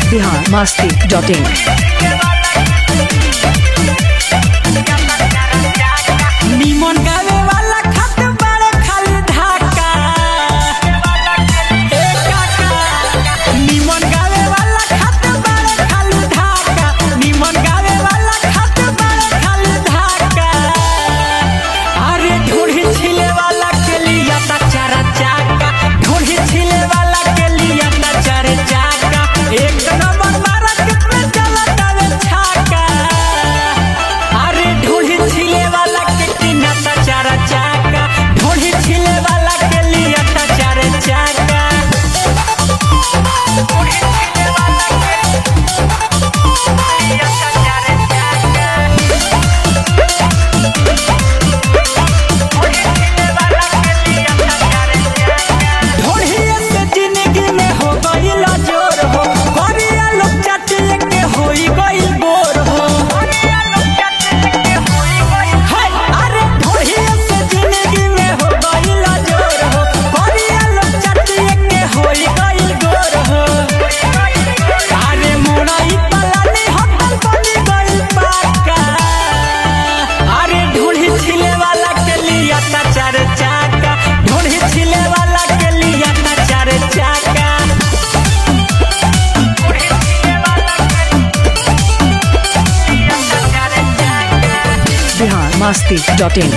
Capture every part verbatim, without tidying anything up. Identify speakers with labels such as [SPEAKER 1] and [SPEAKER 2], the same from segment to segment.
[SPEAKER 1] Bihar Masti dot in.
[SPEAKER 2] निमन गावे वाला खत बड़े खाली धाका ए काका। निमन गावे वाला खत बड़े खाली धाका। निमन गावे वाला खत बड़े खाली धाका। अरे ढूढ़ी छिले वाला के लिया ता चारा चाका। ढूढ़ी छिले वाला के लिया ता चारे चाका। एक नंबर मारा कितने चला तावे छाका। अरे ढूढ़ी छिले वाला के किना ता चारा चाका। ढूढ़ी छिले वाला के लिया ता चारे चाका। ढूढ़ी छिले वाला के लिया ता चारे चाका। ढूढ़ी छिले वाला के लिया ता चारे चाका। ढूढ़िए से जिंदगी में हो गइल जोर हो। करिया लोग चाटिए के होई गइल बोर हो। करिया लोग चाटिए के होई गइल हाय। अरे ढूढ़िए से जिंदगी में हो गइल जोर हो। करिया लोग चाटिए के होई गइल गोर हो। अरे मोड़ाई पलानी होटल बनी गइल पाका। अरे ढूढ़ी छिले वाला के लिया ता चारे चाका। ढूढ़ी छिले वाला के लिया ता चारे चाका। ढूढ़ी छिले वाला के लिया ता चारे चाका।
[SPEAKER 1] Bihar Masti dot in.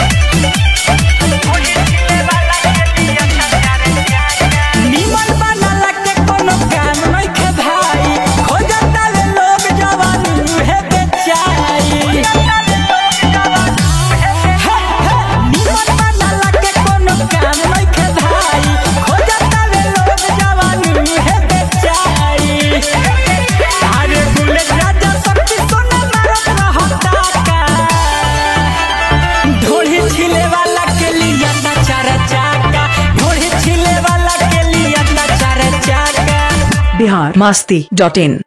[SPEAKER 2] निमन बनला के कोनो काम नइखे भाई। खोजता ले लोग जवानी है बेचाई। हे, हे, निमन बनला के कोनो काम नइखे भाई। खोजता ले लोग जवानी है बेचाई। अरे बुलेट राजा शक्ति सोना मारत रहता का। ढोढ़ी छिले वाला के लिया ता चारा चाका। ढोढ़ी छिले वाला के लिया ता चारा चाका।
[SPEAKER 1] बिहार मस्ती डॉट इन।